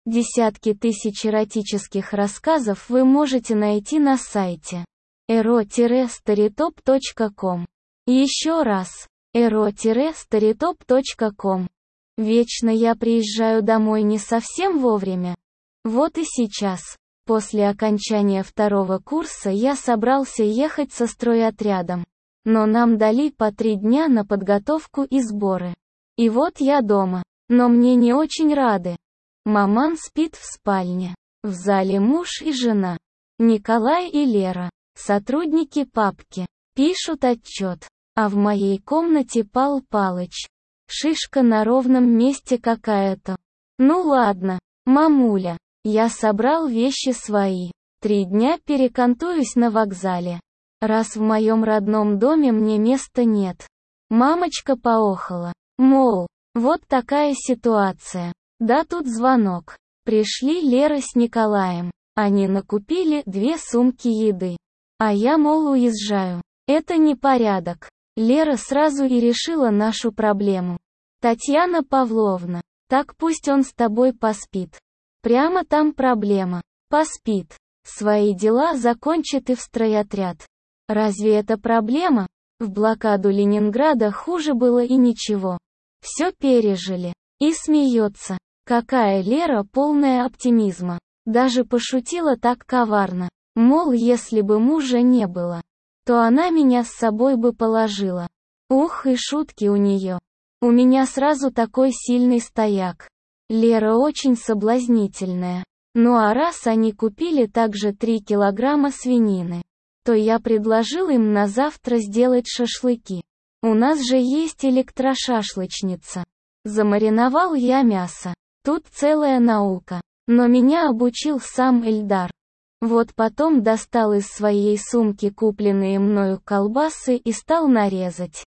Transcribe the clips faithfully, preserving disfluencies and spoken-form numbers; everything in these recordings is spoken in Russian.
Десятки тысяч эротических рассказов вы можете найти на сайте эро старитоп точка ком. Еще раз, эро старитоп точка ком. Вечно я приезжаю домой не совсем вовремя. Вот и сейчас. После окончания второго курса я собрался ехать со стройотрядом. Но нам дали по три дня на подготовку и сборы. И вот я дома. Но мне не очень рады. Маман спит в спальне. В зале муж и жена. Николай и Лера, сотрудники папки, пишут отчет. А в моей комнате Пал Палыч. Шишка на ровном месте какая-то. Ну ладно, мамуля, я собрал вещи свои. Три дня перекантуюсь на вокзале. Раз в моем родном доме мне места нет. Мамочка поохала. Мол, вот такая ситуация. Да тут звонок. Пришли Лера с Николаем. Они накупили две сумки еды. А я, мол, уезжаю. Это непорядок. Лера сразу и решила нашу проблему. Татьяна Павловна, так пусть он с тобой поспит. Прямо там проблема. Поспит. Свои дела закончит и в стройотряд. Разве это проблема? В блокаду Ленинграда хуже было и ничего. Все пережили. И смеется. Какая Лера полная оптимизма. Даже пошутила так коварно. Мол, если бы мужа не было, то она меня с собой бы положила. Ух, и шутки у нее. У меня сразу такой сильный стояк. Лера очень соблазнительная. Ну а раз они купили также три килограмма свинины, то я предложил им на завтра сделать шашлыки. У нас же есть электрошашлычница. Замариновал я мясо. Тут целая наука. Но меня обучил сам Эльдар. Вот потом достал из своей сумки купленные мною колбасы и стал нарезать.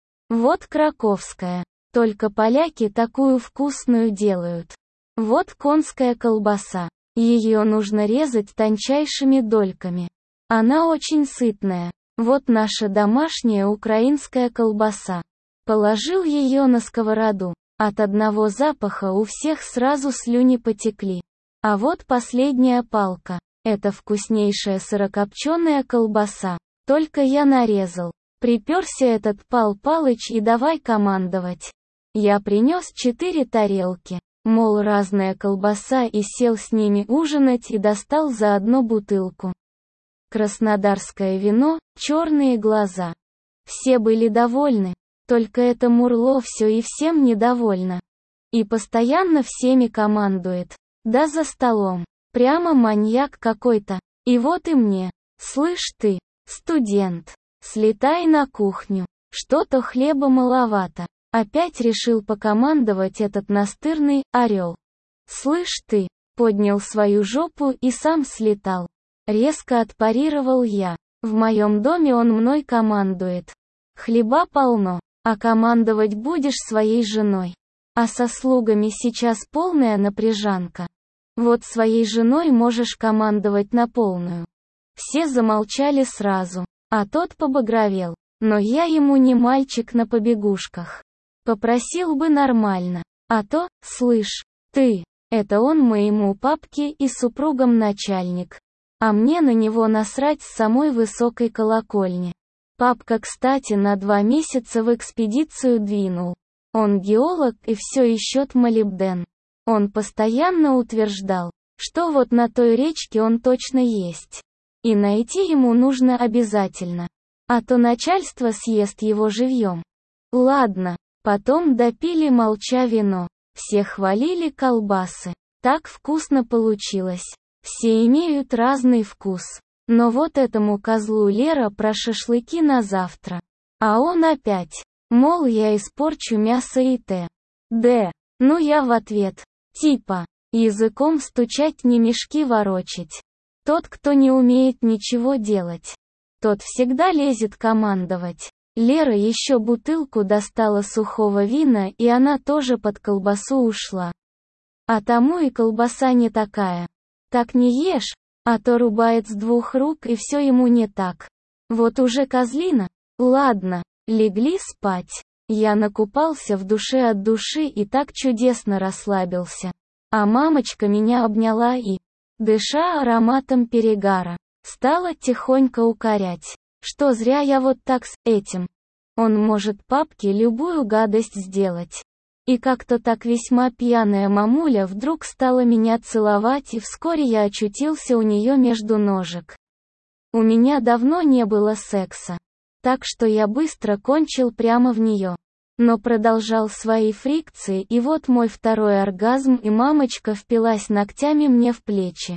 Вот краковская. Только поляки такую вкусную делают. Вот конская колбаса. Ее нужно резать тончайшими дольками. Она очень сытная. Вот наша домашняя украинская колбаса. Положил ее на сковороду. От одного запаха у всех сразу слюни потекли. А вот последняя палка. Это вкуснейшая сырокопченая колбаса. Только я нарезал. Приперся этот Пал Палыч и давай командовать. Я принес четыре тарелки. Мол, разная колбаса, и сел с ними ужинать и достал заодно бутылку. Краснодарское вино, черные глаза. Все были довольны. Только это Мурло все и всем недовольно. И постоянно всеми командует. Да за столом. Прямо маньяк какой-то. И вот и мне. Слышь ты, студент, слетай на кухню. Что-то хлеба маловато. Опять решил покомандовать этот настырный орел. Слышь ты, поднял свою жопу и сам слетал. Резко отпарировал я. В моем доме он мной командует. Хлеба полно. А командовать будешь своей женой. А со слугами сейчас полная напряжанка. Вот своей женой можешь командовать на полную. Все замолчали сразу, а тот побагровел. Но я ему не мальчик на побегушках. Попросил бы нормально. А то, слышь, ты, это он моему папке и супругам начальник. А мне на него насрать с самой высокой колокольни. Папка, кстати, на два месяца в экспедицию двинул. Он геолог и все ищет молибден. Он постоянно утверждал, что вот на той речке он точно есть. И найти ему нужно обязательно. А то начальство съест его живьем. Ладно, потом допили молча вино. Все хвалили колбасы. Так вкусно получилось. Все имеют разный вкус. Но вот этому козлу Лера про шашлыки на завтра. А он опять. Мол, я испорчу мясо и т.д. Ну я в ответ. Типа. Языком стучать, не мешки ворочить. Тот, кто не умеет ничего делать, тот всегда лезет командовать. Лера еще бутылку достала сухого вина, и она тоже под колбасу ушла. А тому и колбаса не такая. Так не ешь. А то рубает с двух рук, и все ему не так. Вот уже козлина. Ладно, легли спать. Я накупался в душе от души и так чудесно расслабился. А мамочка меня обняла и, дыша ароматом перегара, стала тихонько укорять, что зря я вот так с этим. Он может папке любую гадость сделать. И как-то так весьма пьяная мамуля вдруг стала меня целовать, и вскоре я очутился у нее между ножек. У меня давно не было секса, так что я быстро кончил прямо в нее. Но продолжал свои фрикции, и вот мой второй оргазм, и мамочка впилась ногтями мне в плечи.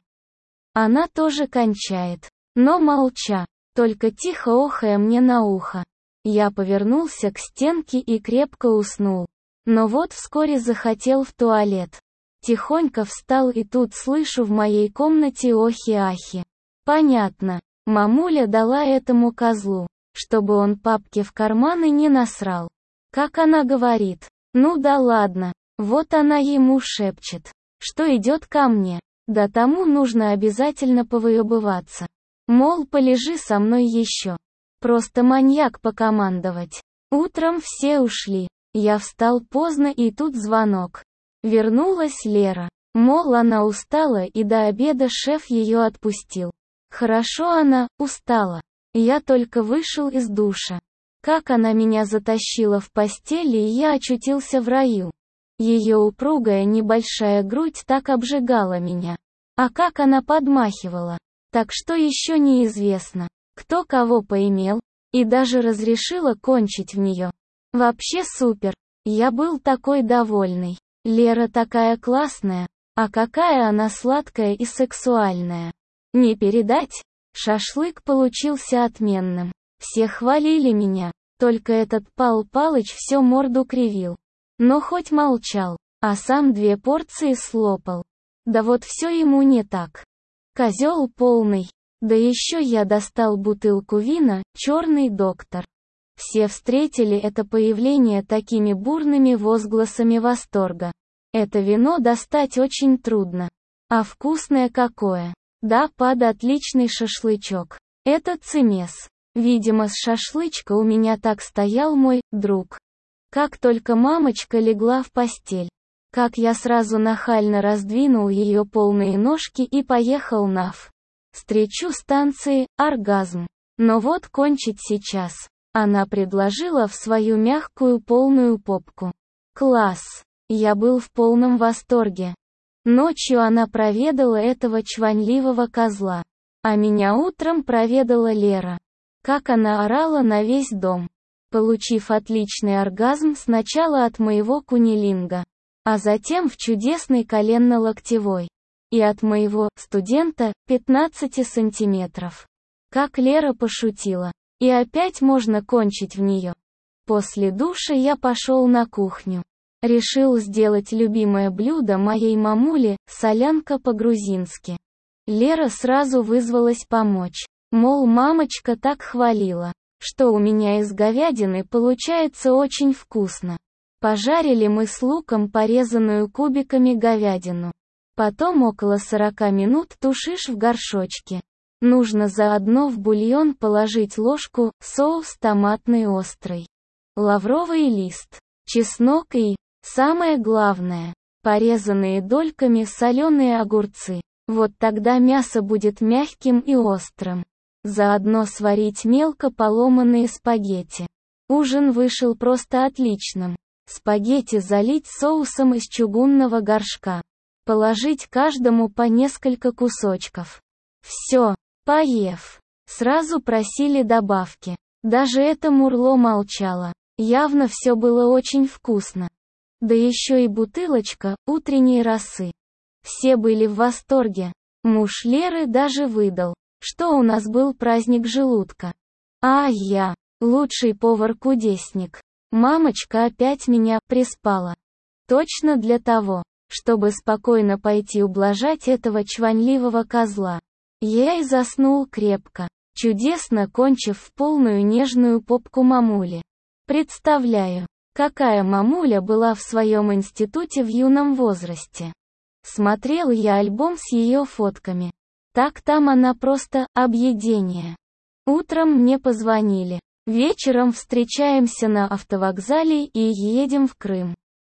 Она тоже кончает, но молча, только тихо охая мне на ухо. Я повернулся к стенке и крепко уснул. Но вот вскоре захотел в туалет. Тихонько встал, и тут слышу в моей комнате охи-ахи. Понятно, мамуля дала этому козлу, чтобы он папке в карманы не насрал. Как она говорит, ну да ладно, вот она ему шепчет, что идет ко мне, да тому нужно обязательно повыебываться. Мол, полежи со мной еще. Просто маньяк покомандовать. Утром все ушли. Я встал поздно, и тут звонок. Вернулась Лера. Мол, она устала, и до обеда шеф ее отпустил. Хорошо она устала. Я только вышел из душа. Как она меня затащила в постель, и я очутился в раю. Ее упругая небольшая грудь так обжигала меня. А как она подмахивала. Так что еще неизвестно, кто кого поимел, и даже разрешила кончить в нее. Вообще супер. Я был такой довольный. Лера такая классная, а какая она сладкая и сексуальная. Не передать? Шашлык получился отменным. Все хвалили меня, только этот Пал Палыч все морду кривил. Но хоть молчал, а сам две порции слопал. Да вот все ему не так. Козел полный. Да еще я достал бутылку вина, черный доктор. Все встретили это появление такими бурными возгласами восторга. Это вино достать очень трудно. А вкусное какое. Да, под отличный шашлычок. Это цимес. Видимо, с шашлычка у меня так стоял мой друг. Как только мамочка легла в постель, как я сразу нахально раздвинул ее полные ножки и поехал наф. Встречу станции, оргазм. Но вот кончить сейчас. Она предложила в свою мягкую полную попку. Класс. Я был в полном восторге. Ночью она проведала этого чванливого козла. А меня утром проведала Лера. Как она орала на весь дом. Получив отличный оргазм сначала от моего кунилинга, а затем в чудесный коленно-локтевой. И от моего студента пятнадцати сантиметров. Как Лера пошутила. И опять можно кончить в нее. После душа я пошел на кухню. Решил сделать любимое блюдо моей мамули, солянка по-грузински. Лера сразу вызвалась помочь. Мол, мамочка так хвалила, что у меня из говядины получается очень вкусно. Пожарили мы с луком порезанную кубиками говядину. Потом около сорока минут тушишь в горшочке. Нужно заодно в бульон положить ложку, соус томатный острый, лавровый лист, чеснок и, самое главное, порезанные дольками соленые огурцы. Вот тогда мясо будет мягким и острым. Заодно сварить мелко поломанные спагетти. Ужин вышел просто отличным. Спагетти залить соусом из чугунного горшка. Положить каждому по несколько кусочков. Все. Поев, сразу просили добавки. Даже это мурло молчало. Явно все было очень вкусно. Да еще и бутылочка утренней росы. Все были в восторге. Муж Леры даже выдал, что у нас был праздник желудка. А я, лучший повар-кудесник. Мамочка опять меня приспала. Точно для того, чтобы спокойно пойти ублажать этого чванливого козла. Я и заснул крепко, чудесно кончив в полную нежную попку мамули. Представляю, какая мамуля была в своем институте в юном возрасте. Смотрел я альбом с ее фотками. Так там она просто объедение. Утром мне позвонили. Вечером встречаемся на автовокзале и едем в Крым.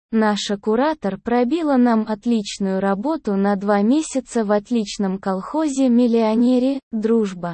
Наша куратор пробила нам отличную работу на два месяца в отличном колхозе-миллионере «Дружба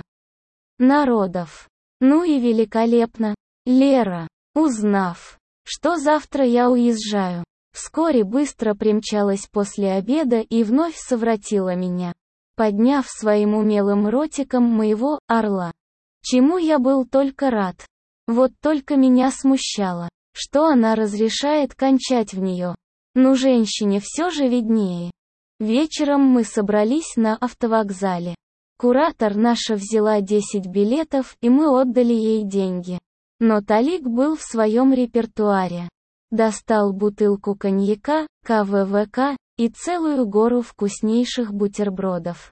народов». Ну и великолепно. Лера, узнав, что завтра я уезжаю, вскоре быстро примчалась после обеда и вновь совратила меня, подняв своим умелым ротиком моего орла. Чему я был только рад. Вот только меня смущало, что она разрешает кончать в нее. Ну, женщине все же виднее. Вечером мы собрались на автовокзале. Куратор наша взяла десять билетов, и мы отдали ей деньги. Но Талик был в своем репертуаре. Достал бутылку коньяка, ка вэ вэ ка и целую гору вкуснейших бутербродов.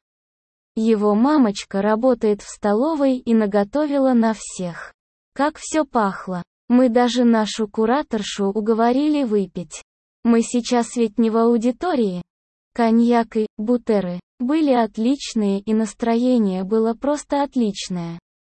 Его мамочка работает в столовой и наготовила на всех. Как все пахло. Мы даже нашу кураторшу уговорили выпить. Мы сейчас ведь не в аудитории. Коньяк и бутеры были отличные, и настроение было просто отличное.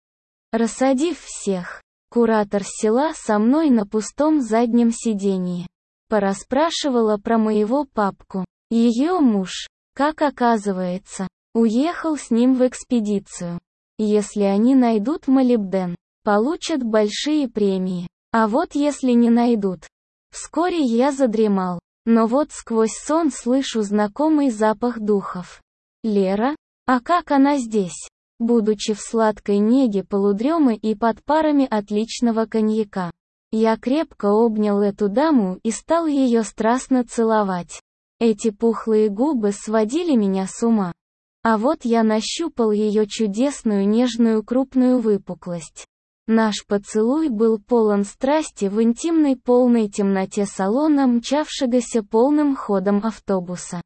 Рассадив всех, куратор села со мной на пустом заднем сиденье. Порасспрашивала про моего папку. Ее муж, как оказывается, уехал с ним в экспедицию. Если они найдут молибден, получат большие премии. А вот если не найдут. Вскоре я задремал, но вот сквозь сон слышу знакомый запах духов. Лера? А как она здесь? Будучи в сладкой неге полудремы и под парами отличного коньяка, я крепко обнял эту даму и стал ее страстно целовать. Эти пухлые губы сводили меня с ума. А вот я нащупал ее чудесную нежную крупную выпуклость. Наш поцелуй был полон страсти в интимной полной темноте салона мчавшегося полным ходом автобуса.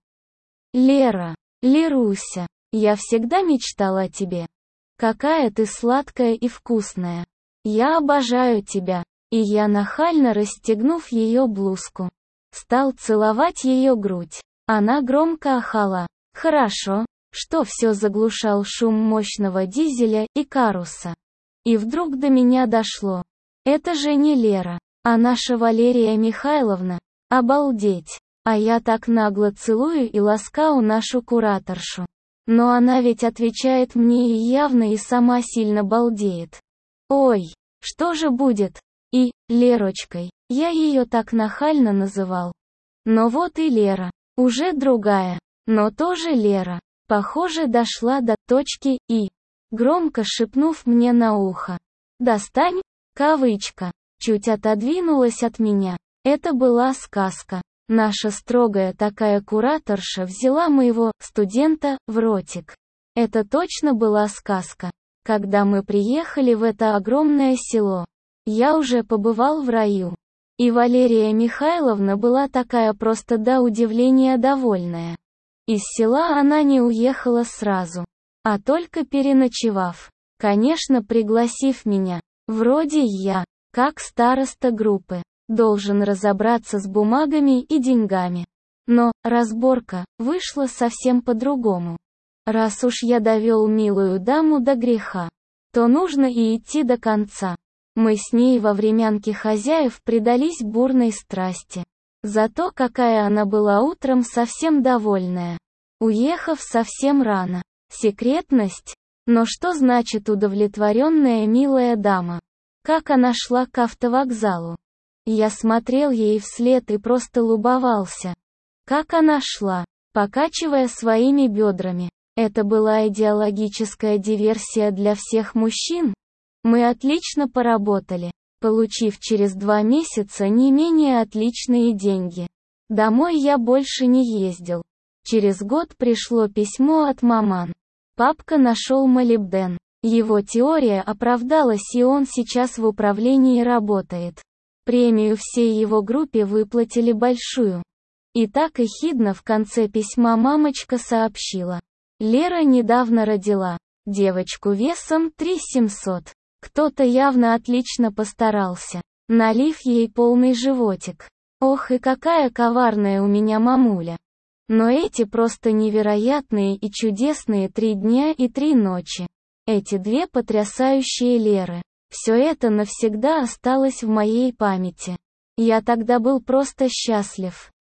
Лера, Леруся, я всегда мечтала о тебе. Какая ты сладкая и вкусная. Я обожаю тебя. И я, нахально расстегнув ее блузку, стал целовать ее грудь. Она громко ахала. Хорошо, что все заглушал шум мощного дизеля и каруса. И вдруг до меня дошло. Это же не Лера, а наша Валерия Михайловна. Обалдеть. А я так нагло целую и ласкаю нашу кураторшу. Но она ведь отвечает мне и явно и сама сильно балдеет. Ой, что же будет? И, Лерочкой, я ее так нахально называл. Но вот и Лера, уже другая, но тоже Лера, похоже, дошла до точки «и», громко шепнув мне на ухо. «Достань», кавычка, чуть отодвинулась от меня. Это была сказка. Наша строгая такая кураторша взяла моего студента в ротик. Это точно была сказка. Когда мы приехали в это огромное село, я уже побывал в раю. И Валерия Михайловна была такая просто до удивления довольная. Из села она не уехала сразу, а только переночевав. Конечно, пригласив меня. Вроде я, как староста группы, должен разобраться с бумагами и деньгами. Но разборка вышла совсем по-другому. Раз уж я довел милую даму до греха, то нужно и идти до конца. Мы с ней во времянке хозяев предались бурной страсти. Зато какая она была утром совсем довольная. Уехав совсем рано. Секретность? Но что значит удовлетворенная милая дама? Как она шла к автовокзалу. Я смотрел ей вслед и просто любовался. Как она шла, покачивая своими бедрами. Это была идеологическая диверсия для всех мужчин? Мы отлично поработали, получив через два месяца не менее отличные деньги. Домой я больше не ездил. Через год пришло письмо от маман. Папка нашел молибден. Его теория оправдалась, и он сейчас в управлении работает. Премию всей его группе выплатили большую. И так ехидно в конце письма мамочка сообщила. Лера недавно родила девочку весом три тысячи семьсот. Кто-то явно отлично постарался, налив ей полный животик. Ох, и какая коварная у меня мамуля. Но эти просто невероятные и чудесные три дня и три ночи. Эти две потрясающие Леры. Все это навсегда осталось в моей памяти. Я тогда был просто счастлив.